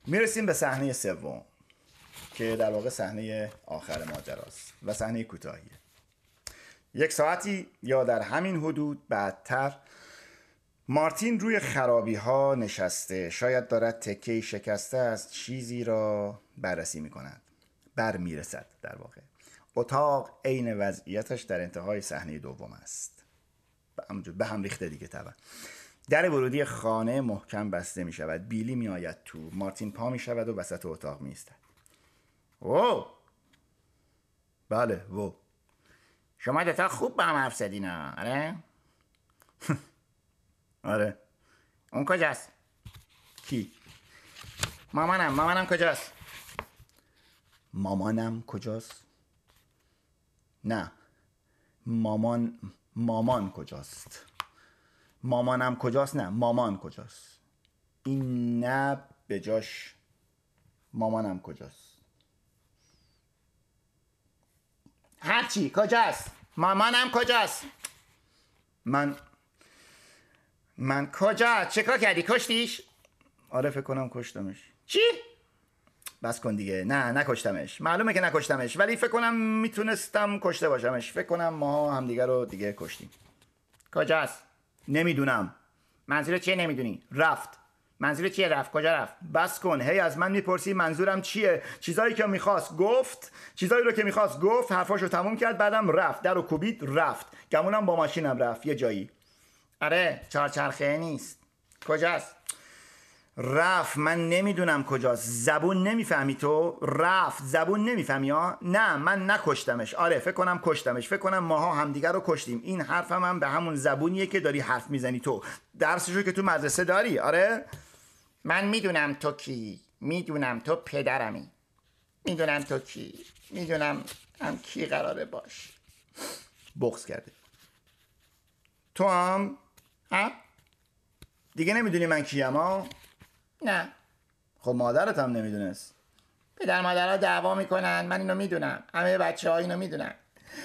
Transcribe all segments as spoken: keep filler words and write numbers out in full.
میرسیم به صحنه سوم که در واقع صحنه آخر ماجراست و صحنه کوتاهیه. یک ساعتی یا در همین حدود بعدتر مارتین روی خرابی ها نشسته، شاید دارد تکه‌ای شکسته از چیزی را بررسی می کند. بر می رسد در واقع. اتاق عین وضعیتش در انتهای صحنه دوم است. به هم ریخته دیگه طبعا. در ورودی خانه محکم بسته می شود. بیلی می آید تو. مارتین پا می شود و وسط اتاق می ایستد. او بله و شما دوتا خوب با هم حرف زدین ها، آره؟ آره. اون کجاست؟ کی؟ مامانم مامانم کجاست؟ مامانم کجاست؟ نه مامان مامان کجاست؟ مامانم کجاست؟ نه مامان کجاست؟ این نه به جاش مامانم کجاست؟ هرچی کجاست؟ مامانم کجاست؟ من من کجا؟ چه کار کردی؟ کشتیش؟ آره فکر کنم کشتمش. چی؟ بس کن دیگه. نه نکشتمش. معلومه که نکشتمش، ولی فکر کنم میتونستم کشته باشمش. فکر کنم ما همدیگه رو دیگه کشتیم. کجاست؟ نمیدونم. منظور چیه نمیدونی؟ رفت. منظور چیه رفت؟ کجا رفت؟ بس کن. هی از من میپرسی منظورم چیه؟ چیزایی که میخواست گفت، چیزایی رو که میخواست گفت، حرفاشو تموم کرد، بعدم رفت. درو کوبید رفت. گمونم با ماشینم رفت یه جایی. آره چهارچرخه نیست. کجاست؟ رفت. من نمیدونم کجاست. زبون نمیفهمی تو؟ رفت. زبون نمیفهمی ها؟ نه من نکشتمش. آره فکر کنم کشتمش. فکر کنم ماها همدیگر رو کشتیم. این حرفم هم به همون زبونیه که داری حرف میزنی تو. درسشو که تو مدرسه داری. آره من میدونم تو کی. میدونم تو پدرمی. میدونم تو کی. میدونم هم کی قراره باش. بغض کرده. تو هم ها؟ دیگه نمیدونی من کیم ها؟ نه. خب مادرت هم نمیدونست. پدر مادرها دعوا میکنن، من اینو میدونم. همه بچه ها اینو میدونن.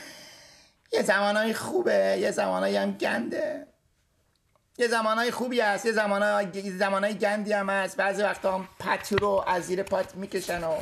یه زمانهای خوبه، یه زمانهایی هم گنده. یه زمانهای خوبی هست، یه زمانهای زمانهای گندی هم هست. بعضی وقتا هم پتو رو از زیر پات میکشن و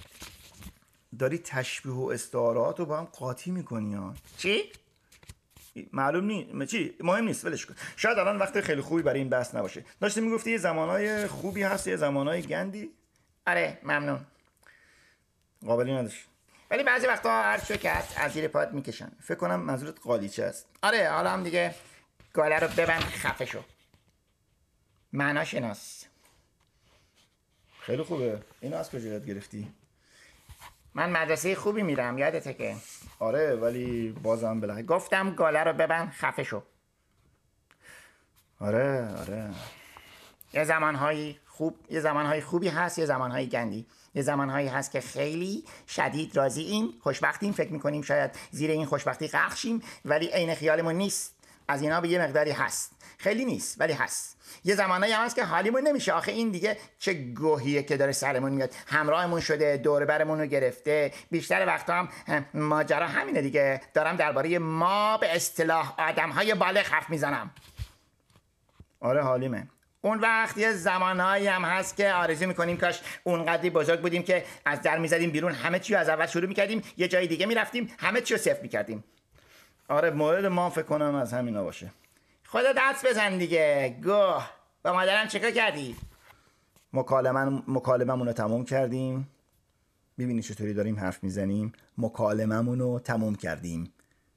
داری تشبیه و استعارات رو با هم قاطی میکنی ها. چی؟ معلوم نیست چی، مهم نیست، ولش کن. شاید الان وقت خیلی خوبی برای این بحث نباشه. داشتی میگفتی یه زمانهای خوبی هست یه زمانهای گندی؟ آره ممنون. قابلی نداشت. ولی بعضی وقتا هر چو که هست از زیر پات میکشن. فکر کنم منظورت قالیچه است. آره حالا هم دیگه گاله رو ببند خفه شو. معنا شناس. خیلی خوبه. اینو از کجا یاد گرفتی؟ من مدرسه خوبی میرم، یادته که. آره ولی بازم بلخ گفتم گاله رو ببند خفه شو. آره آره. یه زمانهای خوب، یه زمانهای خوبی هست، یه زمانهای گندی. یه زمانهایی هست که خیلی شدید راضییم، خوشبختیم، فکر میکنیم شاید زیر این خوشبختی غرق شیم، ولی عین خیالمون نیست. از اینا به یه مقداری هست. خیلی نیست ولی هست. یه زمانهایی هم هست که حالیمون نمیشه. آخه این دیگه چه گوهیه که داره سرمون میاد. همراهمون شده، دور برمون رو گرفته. بیشتر وقتا هم ماجرا همینه دیگه. دارم درباره ما به اصطلاح آدمهای بالغ حرف میزنم. آره حالیمه. اون وقت یه زمانهایی هم هست که آرزو میکنیم کاش اونقدری بزرگ بودیم که از در میزدیم بیرون، همه چی رو از اول شروع میکردیم، یه جای دیگه میرفتیم، همه چی رو صفر میکردیم. آره مورد ما فکر کنم از همینا باشه. خودت حدس بزن دیگه. گوه با مادرم چیکار کردی؟ مکالمه مکالممون رو تموم کردیم. میبینی چطوری داریم حرف میزنیم. مکالممون رو تموم کردیم.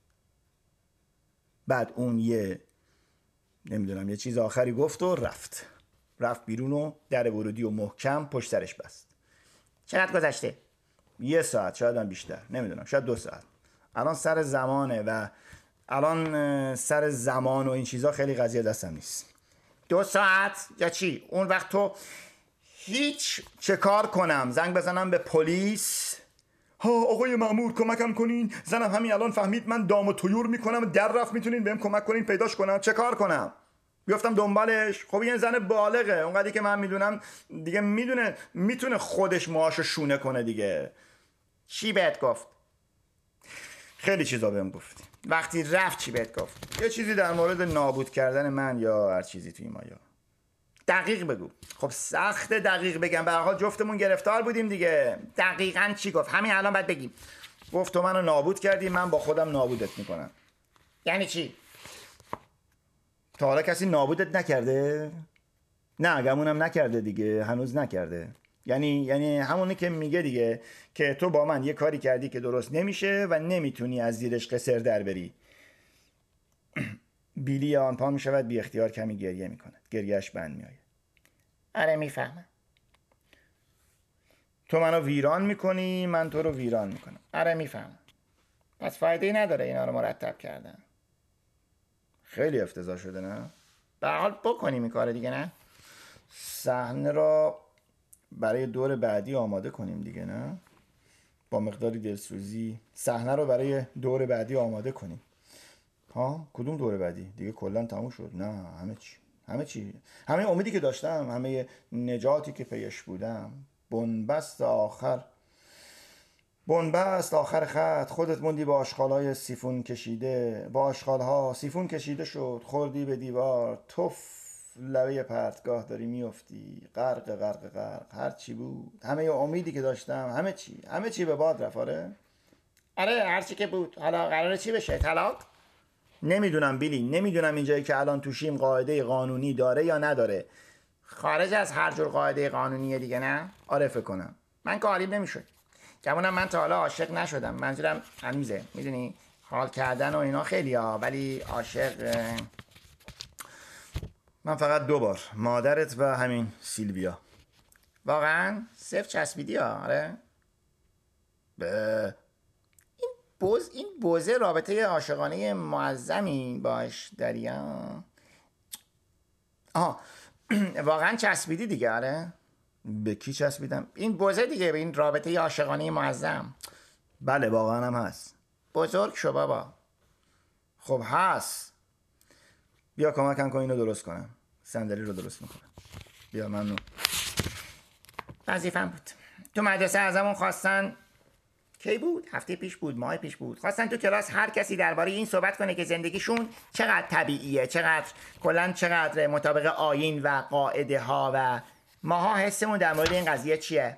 بعد اون یه نمیدونم یه چیز آخری گفت و رفت. رفت بیرون و در ورودی و محکم پشت سرش بست. چقدر گذشته؟ یه ساعت، شاید هم بیشتر، نمیدونم، شاید دو ساعت. الان سر زمانه و الان سر زمان و این چیزا خیلی قضیه دستم نیست. دو ساعت یا چی؟ اون وقت تو هیچ چه کار کنم؟ زنگ بزنم به پلیس؟ ها آقای مأمور کمکم کنین، زنم همین الان فهمید من دام و طیور میکنم، در رفت، میتونین بهم کمک کنین پیداش کنم؟ چه کار کنم؟ بیفتم دنبالش؟ خب این زن بالغه، اونقدری که من میدونم دیگه میدونه میتونه خودش موهاشو شونه کنه دیگه. چی بهت گفت؟ خیلی چیزا بهم گفت. وقتی رفت چی بهت گفت؟ یه چیزی در مورد نابود کردن من یا هر چیزی توی مایا. دقیق بگو. خب سخت دقیق بگم، به هر حال جفتمون گرفتار بودیم دیگه. دقیقاً چی گفت؟ همین الان باید بگیم. گفت تو منو نابود کردی، من با خودم نابودت میکنم. یعنی چی؟ تا حالا کسی نابودت نکرده؟ نه گمونم نکرده دیگه، هنوز نکرده. یعنی یعنی همونی که میگه دیگه، که تو با من یه کاری کردی که درست نمیشه و نمیتونی از زیرش قصر در بری. بیلی آنپا میشود بی اختیار کمی گریه میکند. گریهش بند میآید. آره میفهمم. تو منو ویران میکنی، من تو رو ویران میکنم. آره میفهمم. پس فایده نداره اینا رو مرتب کردن. خیلی افتضاح شده نه؟ به هر حال بکنیم این کار دیگه، نه؟ صحنه را برای دور بعدی آماده کنیم دیگه، نه؟ با مقداری دلسوزی صحنه رو برای دور بعدی آماده کنیم. ها کدوم دور بعدی؟ دیگه کلا تموم شد. نه همه چی همه چی همه امیدی که داشتم، همه نجاتی که پیش بودم، بنبست آخر بنبست آخر خط. خودت موندی با آشغالای سیفون کشیده، با آشغالها سیفون کشیده شد، خوردی به دیوار، توف لبه پرتگاه داری میافتی، غرق غرق غرق. هر چی بود، همه امیدی که داشتم، همه چی همه چی به باد رفت. آره آره هر چی که بود. حالا قراره چی بشه؟ طلاق؟ نمیدونم بیلی، نمیدونم اینجایی که الان توشیم قاعده قانونی داره یا نداره. خارج از هر جور قاعده قانونیه دیگه، نه؟ آره فکر کنم. من که حالیم نمیشد. گمونم من تا حالا عاشق نشدم. منظورم هنوزه، میدونی حال کردن و اینا خیلی ها، ولی عاشق من فقط دو بار، مادرت و همین سیلویا. واقعا صفر چسبیدی ها. آره به این بوز این بوزه رابطه عاشقانه معظمی باش داری ها. آها واقعا چسبیدی دیگه. آره به کی چسبیدم؟ این بوزه دیگه، به این رابطه عاشقانه معظم. بله واقعا هم هست. بزرگ شو بابا. خب هست. بیا کمکم کن اینو درست کنم. صندلی رو درست میکنم. بیا ممنون. وظیفه‌م بود. تو مدرسه ازمون خواستن، کی بود؟ هفته پیش بود، ماه پیش بود، خواستن تو کلاس هر کسی درباره این صحبت کنه که زندگیشون چقدر طبیعیه، چقدر کلا چقدر مطابق آیین و قاعده ها، و ماها حسمون در مورد این قضیه چیه.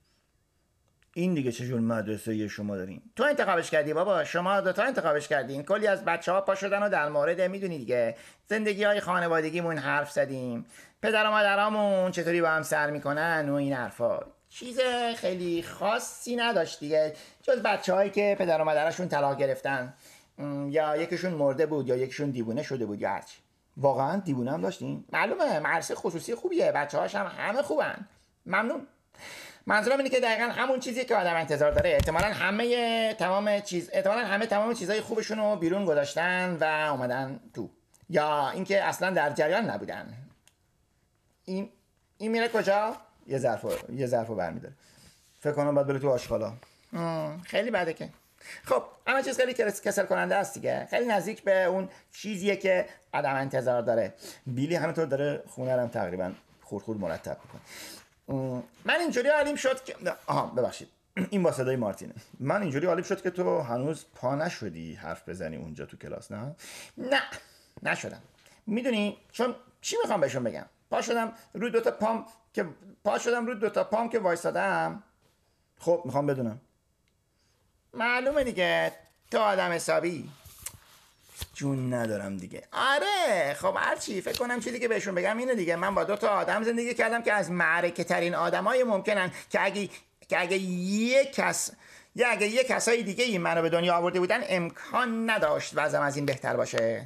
این دیگه چجور مدرسه یه شما دارین؟ تو انتخابش کردی بابا، شما دوتا انتخابش کردین. کلی از بچه ها پا شدن و در مورد میدونی دیگه زندگی های خانوادگیمون حرف زدیم، پدر و مادرامون چطوری با هم سر میکنن و این حرفا. چیز خیلی خاصی نداشت دیگه، جز بچه هایی که پدر و مادرشون طلاق گرفتن، یا یکیشون مرده بود یا یکیشون دیوونه شده بود یا هرچی. واقعا دیوونه هم داشتین؟ معلومه، مدرسه خصوصی خوبیه، بچه هاش هم همه خوبن. ممنون. منظورم اینه که دقیقاً همون چیزی که آدم انتظار داره. احتمالاً همه تمام چیز احتمالاً همه تمام چیزای خوبشون رو بیرون گذاشتن و اومدن تو، یا اینکه اصلا در جریان نبودن. این این میره کجا؟ یه ظرفو یه ظرفو برمی‌داره. فکر کنم باید بره تو آشغالا. خیلی بده که. خب همه چیز خیلی کسل کننده است دیگه. خیلی نزدیک به اون چیزیه که آدم انتظار داره. بیلی همینطور داره خونه رو تقریبا خورد خورد مرتب می‌کنه. من اینجوری حالیم شد که آها ببخشید این با صدای مارتینه. من اینجوری حالیم شد که تو هنوز پا نشدی حرف بزنی اونجا تو کلاس. نه نه نشدم. میدونی چون چی میخوام بهشون بگم؟ پا شدم رو دوتا پام که پا شدم رو دوتا پام که وایسادم. خب میخوام بدونم. معلومه دیگه تو آدم حسابی. جون ندارم دیگه. آره خب هرچی فکر کنم چیزی که بهشون بگم اینه دیگه. من با دو تا آدم زندگی کردم که از معرکه ترین آدمای ممکنن، که اگه که اگه یک کس یا اگه یک کسای دیگه این منو به دنیا آورده بودن امکان نداشت وضعم از این بهتر باشه.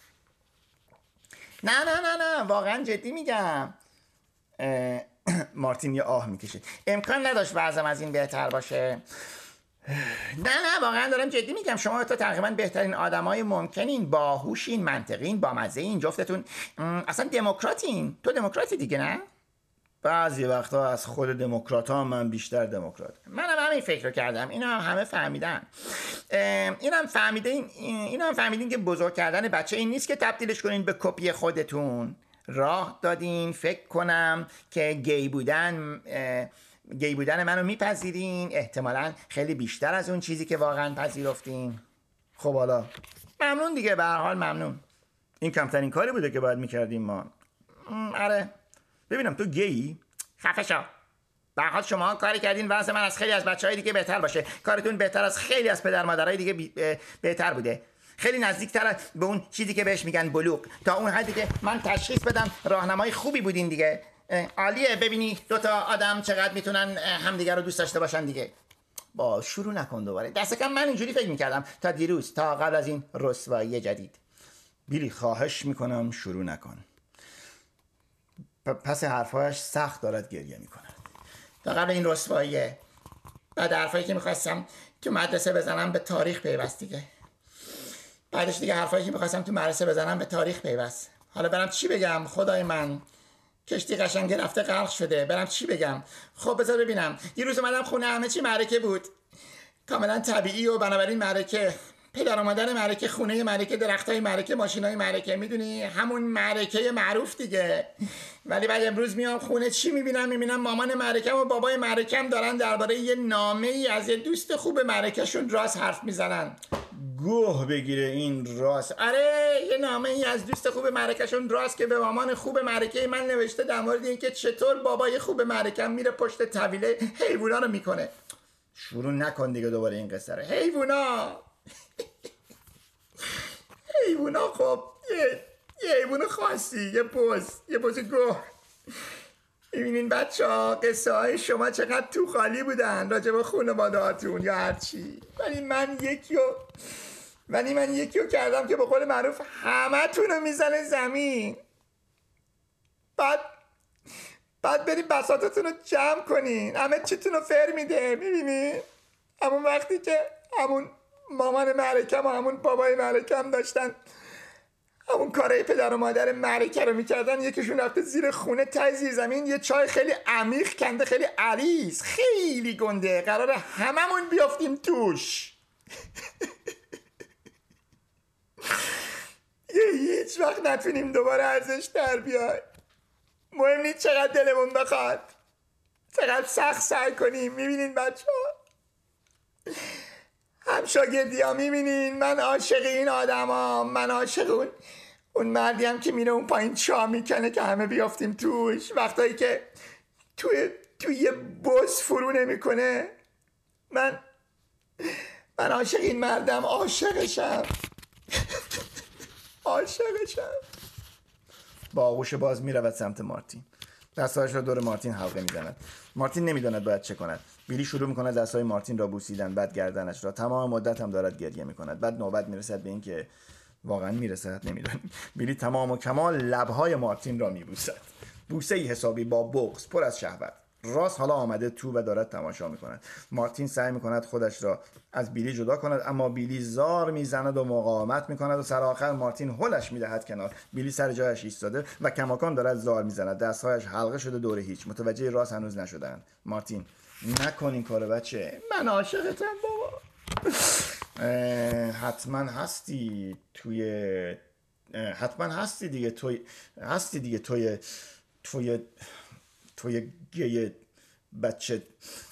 نه نه نه نه واقعا جدی میگم. مارتین یه آه میکشه. امکان نداشت وضعم از این بهتر باشه. نه نه واقعا دارم جدی میگم. شما تا تقریبا بهترین آدمای ممکنین، باهوشین، منطقین، بامزه این جفتتون اصلا دموکراتین. تو دموکراتی دیگه نه؟ بعضی وقتا از خود دموکرات‌ها من بیشتر دموکرات. منم همین فکر رو کردم. اینا همه فهمیدن. اینم فهمیدین اینم فهمیدین که بزرگ کردن بچه این نیست که تبدیلش کنین به کپی خودتون. راه دادین فکر کنم که گی بودن گی بودن منو میپذیرین، احتمالاً خیلی بیشتر از اون چیزی که واقعا پذیرفتین. خب حالا ممنون دیگه، به هر حال ممنون. این کمترین کاری بوده که باید میکردیم ما. آره ببینم تو گیی؟ خفه شو. به هر حال شما کاری کردین واسه من از خیلی از بچهای دیگه بهتر باشه. کارتون بهتر از خیلی از پدر مادرای دیگه بی... بهتر بوده. خیلی نزدیکتر به اون چیزی که بهش میگن بلوغ. تا اون حدی که من تشخیص بدم راهنمای خوبی بودین دیگه. عالیه ببینی دوتا آدم چقدر میتونن همدیگه رو دوست داشته باشن دیگه. با شروع نکن دوباره. دست کم من اینجوری فکر میکردم تا دیروز، تا قبل از این رسوایی جدید. بیلی خواهش میکنم شروع نکن. پس حرفایش سخت دارد گریه میکنه. تا قبل این رسواییه. بعد حرفایی که میخواستم تو مدرسه بزنم به تاریخ پیوست دیگه. بعدش دیگه حرفایی که میخواستم تو مدرسه بزنم به تاریخ پیوست. حالا برم چی بگم؟ خدای من کشتی قشنگ رفته غرق شده. برم چی بگم؟ خب بذار ببینم. دیروز اومدم خونه، همه چی معرکه بود، کاملا طبیعی و بنابراین معرکه. پدر و مادر معرکه، خونه معرکه، درختای معرکه، ماشینای معرکه، میدونی همون معرکه معروف دیگه. ولی بعد امروز میام خونه چی میبینم؟ میبینم مامان معرکه و بابای معرکه دارن درباره یه نامه ای از یه دوست خوب معرکهشون راست حرف میزنن. گوه بگیره این راست. آره یه نامه ای از دوست خوب معرکهشون راست که به مامان خوب معرکه من نوشته در مورد اینکه چطور بابای خوب معرکه میره پشت طویله حیوونا رو میکنه. شروع نکن دیگه دوباره این قصه رو. حیوونا حیوونا خب یه یه حیوون خاصی، یه بز، یه بز گوه. ببینین بچه ها قصه های شما چقدر تو خالی بودن راجع به خانواده هاتون یا هرچی، ولی من یکیو ولی من یکیو کردم که به قول معروف همه تونو میزنه زمین. بعد بعد بریم بساطتون رو جمع کنین، همه چیتون رو فر میده. میبینی همون وقتی که همون مامان معرکم و همون بابای معرکم داشتن همون کارهای پدر و مادر معرکه رو میکردن، یکیشون رفته زیر خونه ته زیر زمین یه چای خیلی عمیق کنده، خیلی عریض، خیلی گنده، قراره هممون بیافتیم توش. یه هیچ وقت نتونیم دوباره ازش در بیای. مهم نیست چقدر دلمون بخواد، چقدر سخت سعی کنیم. میبینین بچه ها، هم شاگردی ها، میبینین من عاشق این آدم ها، من عاشق اون اون مردی هم که میره اون پایین چا میکنه که همه بیافتیم توش. وقتایی که توی توی یه بس فرو نمیکنه. من من عاشق این مردم، عاشقشم. عاشقشم. با آغوش باز میرود سمت مارتین. دستایش را دور مارتین حلقه میزند. مارتین نمیداند باید چه کند. بیلی شروع میکند دستای مارتین را بوسیدن، بعد گردنش را. تمام مدت هم دارد گریه میکند. بعد نوبت میرسد به این که واقعا میرسد نمیدونم. بیلی تمام و کمال لبهای مارتین را میبوسد. بوسه ای حسابی با بغض، پر از شهوت. راست حالا آمده تو و دارد تماشا میکند. مارتین سعی میکند خودش را از بیلی جدا کند، اما بیلی زار میزند و مقاومت میکند و سر آخر مارتین هلش میدهد کنار. بیلی سر جایش ایستاده و کماکان دارد زار میزند. دستهایش حلقه شده دور هیچ. متوجه راست هنوز نشدند. مارتین نکن این کارو بچه، من عاشقتم بابا. حتما هستی توی حتما هستی دیگه توی هستی دیگه توی توی توی گیه بچه.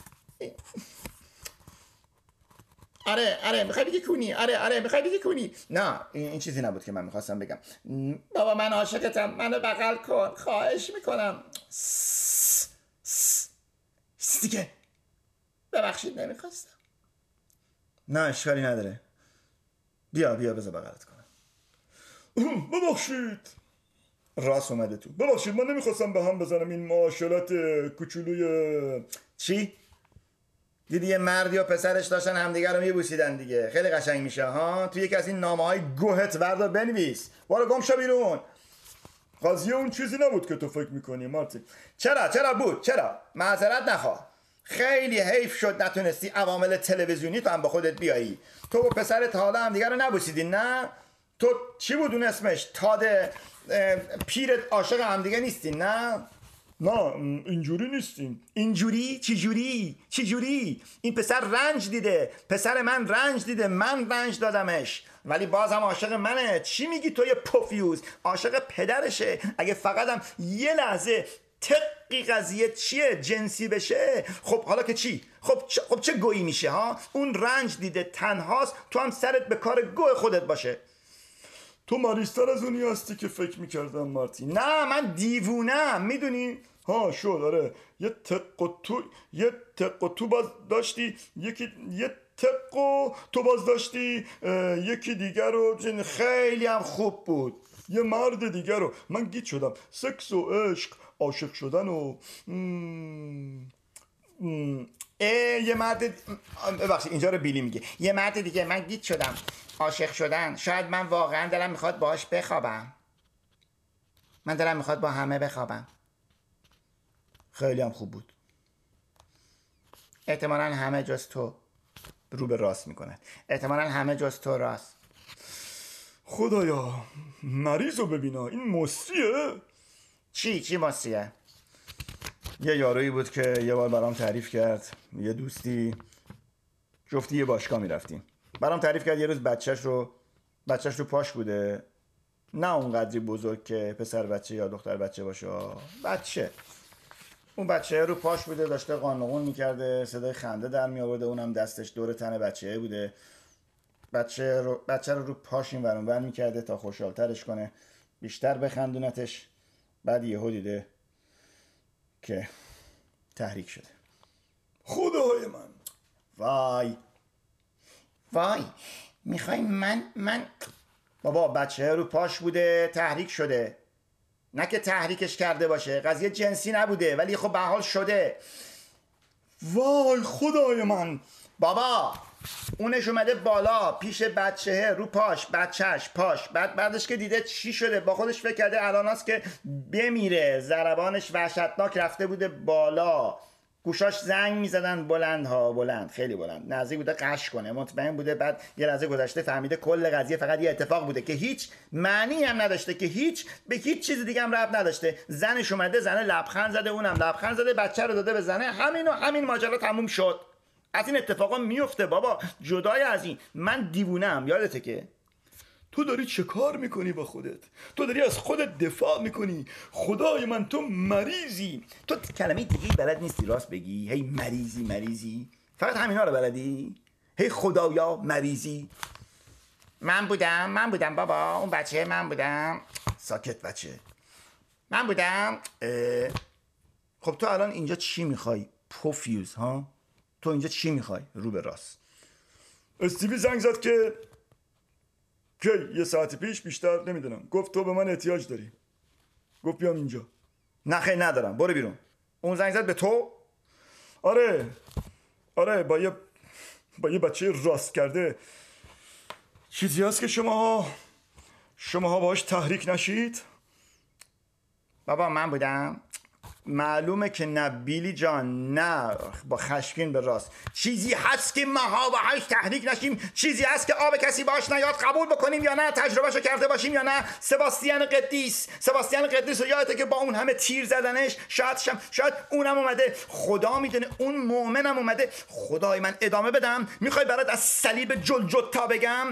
آره آره میخوای بگی کونی. آره آره میخوای بگی کونی. نه این, این چیزی نبود که من میخواستم بگم. بابا من عاشقتم، منو بغل کن خواهش میکنم. س س س دیگه ببخشید نمیخواستم. نه اشکالی نداره. بیا بیا بذار بغلت کنم. ببخشید. راست اومده تو. ببخشید من نمیخواستم به هم بزنم این معاشرت کوچولوی. چی؟ دیدی یه مردی و پسرش داشتن همدیگه رو میبوسیدن دیگه. خیلی قشنگ میشه ها. تو یکی از این نامه‌های گوهت وردار بنویس. برو گم شو بیرون. قضیه اون چیزی نبود که تو فکر میکنی مارتین. چرا چرا بود؟ چرا؟ معذرت نخواه. خیلی حیف شد نتونستی عوامل تلویزیونی تو هم با خودت بیایی. تو و پسرت حالا هم دیگه رو نبوسیدین نه؟ تو چی بود اون اسمش؟ تاده پیرت عاشق هم دیگه نیستین نه؟ نه اینجوری نیستیم. اینجوری؟ چی جوری؟ چی جوری؟ این پسر رنج دیده، پسر من رنج دیده، من رنج دادمش، ولی بازم عاشق منه. چی میگی تو یه پوفیوز؟ عاشق پدرشه. اگه فقط هم یه لحظه تقی قضیه چیه جنسی بشه، خب حالا که چی؟ خب چ... خب چه گویی میشه ها؟ اون رنج دیده، تنهاست، تو هم سرت به کار گوه خودت باشه. تو مریضتر از اونی هستی که فکر میکردم مارتین. نه من دیوونم میدونی. ها شد آره، یه تق و تو یه تق و تو باز داشتی، یکی یه تق و تو باز داشتی، یکی دیگر رو خیلی هم خوب بود. یه مرد دیگر رو. من گیت شدم. سکس و عشق، عاشق شدن و م... م... اه یه مرد ببخشید اینجا رو بیلی میگه. یه مرد دیگه. من گیت شدم. عاشق شدن. شاید من واقعا دلم میخواد باهاش بخوابم. من دلم میخواد با همه بخوابم. خیلی هم خوب بود. احتمالاً همه جز تو. رو به راست میکنه. احتمالاً همه جز تو راست. خدایا مریض رو ببینا. این مصریه؟ چی؟ چی مصریه؟ یه یارویی بود که یه بار برام تعریف کرد. یه دوستی جفتی یه باشگاه میرفتیم. برام تعریف کرد یه روز بچهش رو بچهش رو پاش بوده. نه اونقدری بزرگ که پسر بچه یا دختر بچه باشه، بچه. اون بچه رو پاش بوده، داشته قانقون میکرده، صدای خنده در می آورده، اونم دستش دور تن بچه بوده. بچه رو بچه رو رو پاش این ور اون ور میکرده تا خوشحالترش کنه، بیشتر بخندونتش. بعد یهو دیده که تحریک شده. خدای من. وای وای میخوای من من بابا بچه رو پاش بوده، تحریک شده. نه که تحریکش کرده باشه، قضیه جنسی نبوده، ولی خب به حال شده. وای خدای من. بابا اونش اومده بالا پیش بچه رو پاش، بچهش پاش. بعد بعدش که دیده چی شده با خودش فکر کرده الان هست که بمیره. ضربانش وحشتناک رفته بوده بالا، گوشاش زنگ میزدن بلند ها بلند، خیلی بلند، نزدیک بوده قش کنه، مطمئن بوده. بعد یه لحظه گذشته فهمیده کل قضیه فقط یه اتفاق بوده که هیچ معنی هم نداشته، که هیچ به هیچ چیز دیگه هم ربط نداشته. زنش اومده، زنه لبخند زده، اونم لبخند زده، بچه رو داده به زنه، همین و همین ماجرا تموم شد. از این اتفاقا میفته بابا. جدای از این من دیوونم. یادته که تو داری چه کار میکنی با خودت؟ تو داری از خودت دفاع میکنی. خدای من تو مریضی. تو کلمه دیگه بلد نیستی راست بگی. هی مریضی مریضی، فقط همینا رو بلدی. هی خدایا مریضی. من بودم من بودم بابا، اون بچه من بودم. ساکت بچه. من بودم. خب تو الان اینجا چی میخوای؟ پوفیوز ها؟ تو اینجا چی میخوای؟ رو به راست. استیوی زنگ زد که که یه ساعت پیش، بیشتر نمیدونم، گفت تو به من احتیاج داری. گفت بیام اینجا. نه خیلی ندارم، برو بیرون. اون زنگ زد به تو؟ آره آره با یه با یه بچه راست کرده. چیزی هست که شما شما باهاش تحریک نشید؟ بابا من بودم. معلومه که نه بیلی جان، نه. با خشمگین به راست. چیزی هست که ماها باهاش تحریک نشیم؟ چیزی هست که آب کسی باش نیاد قبول بکنیم یا نه؟ تجربهشو کرده باشیم یا نه؟ سباستیان قدیس سباستیان قدیس رو یادته که با اون همه تیر زدنش؟ شاید شم شاید اونم اومده، خدا میدونه اون مؤمنم اومده. خدای من ادامه بدم؟ میخوای برات از صلیب جلجتا بگم؟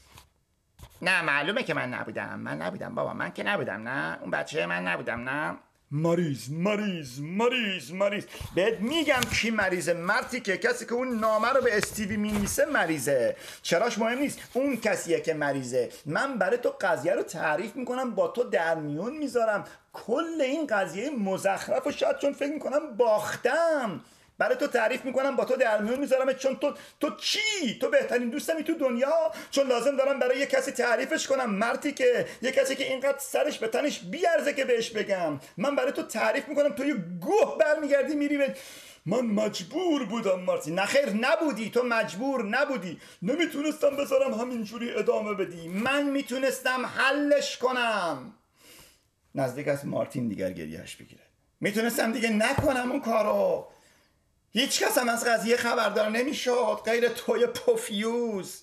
نه معلومه که من نبودم. من نبودم بابا، من که نبودم. نه اون بچه من نبودم. نه مریض مریض مریض مریض. بهت میگم کی مریضه؟ مرتی که کسی که اون نامه رو به استیوی مینویسه مریضه. چراش مهم نیست، اون کسیه که مریضه. من برای تو قضیه رو تعریف میکنم، با تو در میون میذارم. کل این قضیه مزخرف و شاید چون فکر میکنم باختم برای تو تعریف میکنم، با تو در میون میذارم. چون تو تو چی؟ تو بهترین دوستمی تو دنیا، چون لازم دارم برای یه کسی تعریفش کنم. مرتی که یه کسی که اینقدر سرش به تنش بیارزه که بهش بگم. من برای تو تعریف میکنم، تو یه گوه برمیگردی میری به... من مجبور بودم مارتی. نخیر نبودی، تو مجبور نبودی. نمیتونستم بذارم همینجوری ادامه بدی. من میتونستم حلش کنم. نزدیک از مارتین دیگر گریهش بگیره. میتونستم دیگه نکنم اون کارو. هیچ کس هم از قضیه خبردار نمیشد غیر توی پوفیوز،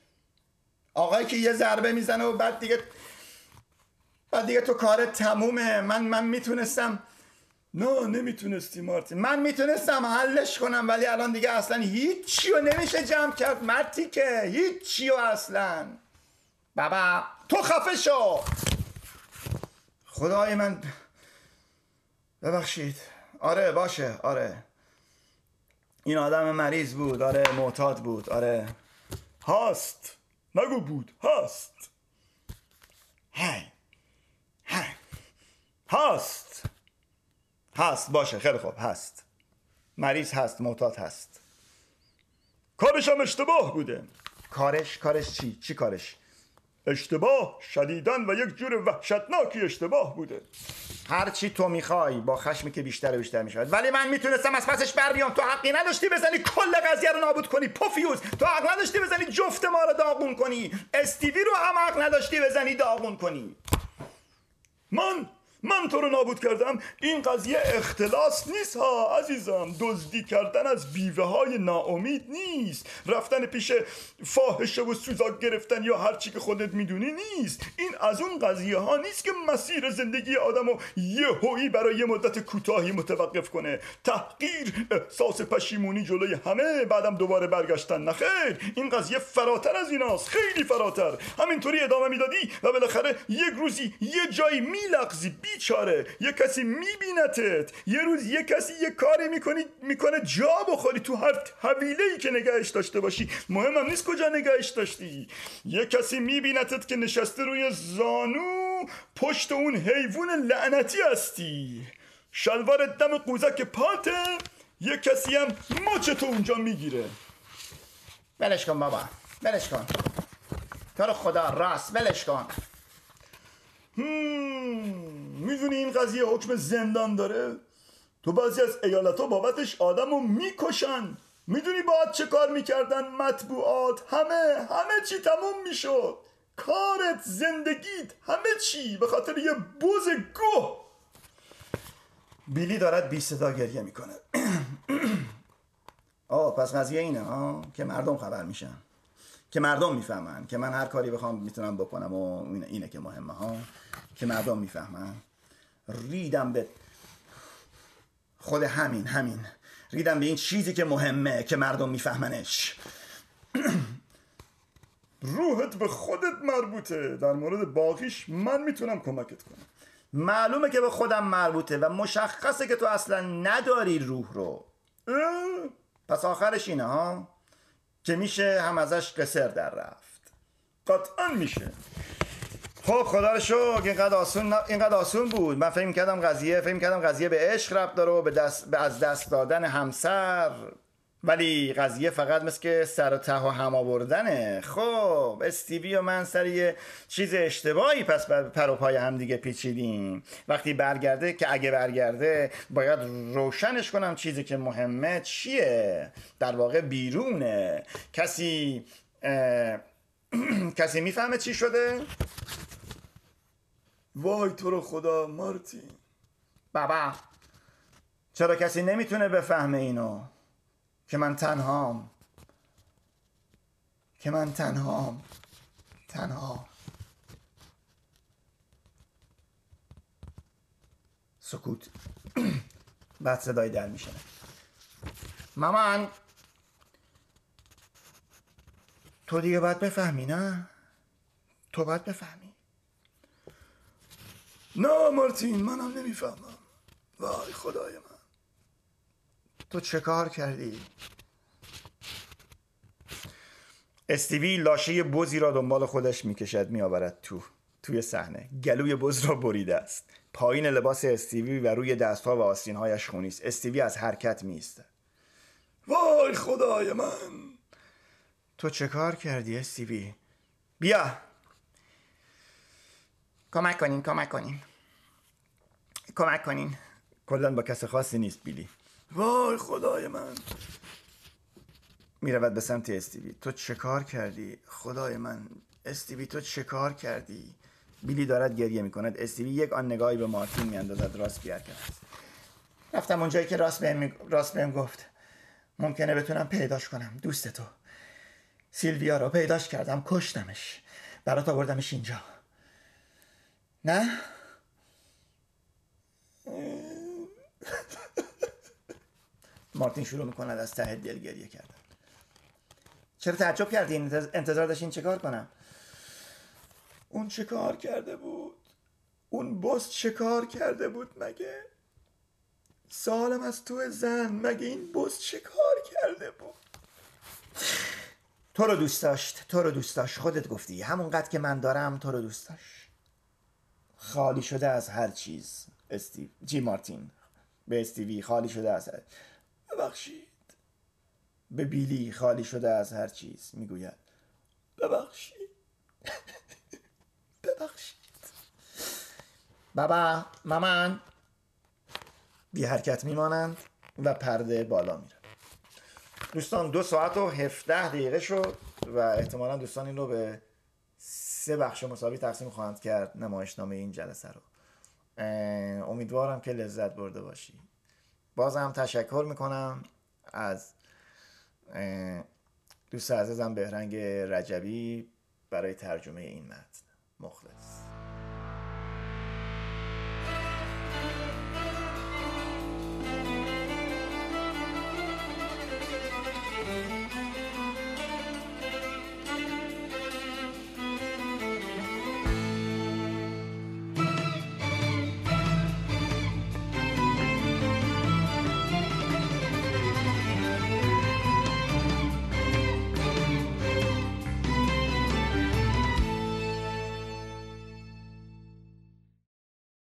آقایی که یه ضربه میزنه و بعد دیگه بعد دیگه تو کارت تمومه. من من میتونستم. نه نمیتونستی مارتین. من میتونستم حلش کنم، ولی الان دیگه اصلا هیچی رو نمیشه جمع کرد مرتی، که هیچی رو اصلا. بابا تو خفه شو. خدای من ببخشید. آره باشه، آره این آدم مریض بود، آره معتاد بود، آره هست. نگو بود، هست. هی هی هست هست باشه خیلی خوب هست، مریض هست، معتاد هست، کارش هم اشتباه بوده. کارش کارش چی؟ چی کارش؟ اشتباه شدیدن و یک جور وحشتناکی اشتباه بوده. هر چی تو میخوای، با خشمی که بیشتر و بیشتر میشود، ولی من میتونستم از پسش بر بیام. تو حقی نداشتی بزنی کل قضیه رو نابود کنی پوفیوز. تو حق نداشتی بزنی جفت ما رو داغون کنی. استیوی رو هم حق نداشتی بزنی داغون کنی. من من تو رو نابود کردم. این قضیه اختلاس نیست ها عزیزم. دزدی کردن از بیوه های ناامید نیست. رفتن پیش فاحشه و سوزاک گرفتن یا هر چی که خودت میدونی نیست. این از اون قضیه ها نیست که مسیر زندگی آدمو یهویی برای یه مدت کوتاهی متوقف کنه. تحقیر، احساس پشیمونی جلوی همه، بعدم دوباره برگشتن. نخیر، این قضیه فراتر از ایناست، خیلی فراتر. همینطوری ادامه میدادی و بالاخره یک روزی یه جایی میلغزی. بیچاره یه کسی میبینتت، یه روز یه کسی یه کاری میکنی میکنه جا بخوری تو هر حویله‌ای که نگهش داشته باشی. مهمم نیست کجا نگهش داشتی. یه کسی میبینتت که نشسته روی زانو پشت اون حیوان لعنتی هستی. شلوار دم قوزک پاته، یه کسی هم مچ تو اونجا میگیره. بلش کن بابا، بلش کن، تو رو خدا راست بلش کن. میدونی این قضیه حکم زندان داره؟ تو بعضی از ایالت‌ها بابتش آدمو میکشن. میدونی باید چه کار میکردن مطبوعات؟ همه همه چی تموم میشد. کارت، زندگیت، همه چی به خاطر یه بوز گوه. بیلی دارد بی صدا گریه میکنه. آه پس قضیه اینه ها که مردم خبر میشن، که مردم میفهمن که من هر کاری بخوام میتونم بکنم و اینه, اینه که مهمه ها، که مردم میفهمن. ریدم به خود همین همین ریدم به این چیزی که مهمه که مردم میفهمنش. روحت به خودت مربوطه. در مورد باقیش من میتونم کمکت کنم. معلومه که به خودم مربوطه و مشخصه که تو اصلا نداری روح رو. پس آخرش اینه ها که میشه هم ازش قصر در رفت. قطعا میشه. خب خدا رو شکر اینقدر آسون اینقدر آسون بود. من فکر می‌کردم قضیه فکر می‌کردم قضیه به عشق ربط داره و به دست به از دست دادن همسر، ولی قضیه فقط مثل که سر و ته و هم آوردنه. خب استیوی و من سر یه چیز اشتباهی پس پر و پای هم دیگه پیچیدیم. وقتی برگرده، که اگه برگرده باید روشنش کنم چیزی که مهمه چیه، در واقع بیرونه. کسی کسی میفهمه چی شده؟ وای تو رو خدا مارتین. بابا چرا کسی نمیتونه بفهمه اینو؟ که من تنهام که من تنهام تنها. سکوت. بعد صدای در میشنه. مامان تو دیگه باید بفهمی نه؟ تو باید بفهمی. نه مارتین منم نمیفهمم. وای خدای من. تو چه کار کردی؟ استیوی لاشه بزی را دنبال خودش میکشد میآورد تو توی صحنه. گلوی بز را بریده است. پایین لباس استیوی و روی دستها و آستینهایش خونی است. استیوی از حرکت میایستد. وای خدای من. تو چه کار کردی استیوی؟ بیا کمک کنین کمک کنین کمک کنین. کلن با کس خاصی نیست بیلی. وای خدای من. میرود به سمت استیوی. تو چه کار کردی؟ خدای من استیوی تو چه کار کردی؟ بیلی دارد گریه میکند. استیوی یک آن نگاهی به مارتین میاندازد. راست بیارکند. رفتم اونجایی که راست بهم می... راست بهم گفت ممکنه بتونم پیداش کنم. دوست تو سیلویا رو پیداش کردم، کشتمش، برات آوردمش اینجا. نه؟ مارتین شروع میکند از ته دل گریه کردن. چرا تعجب کردین؟ انتظار داشتین چه کار کنم؟ اون چه کار کرده بود؟ اون بس چه کار کرده بود مگه؟ سالم از تو زن، مگه این بس چه کار کرده بود؟ تو رو دوست داشت، تو رو دوست داشت. خودت گفتی همونقدر که من دارم تو رو دوست داشت. خالی شده از هر چیز. استیو جی مارتین به استیوی خالی شده از هر... ببخشید. به بیلی خالی شده از هر چیز میگوید ببخشید. ببخشید. بابا مامان بی حرکت میمانند و پرده بالا میره. دوستان دو ساعت و هفده دقیقه شد و احتمالا دوستان این رو به سه بخش مساوی تقسیم خواهند کرد نمایشنامه این جلسه رو. امیدوارم که لذت برده باشی. بازم تشکر میکنم از دوست عزیزم بهرنگ رجبی برای ترجمه این متن. مخلص.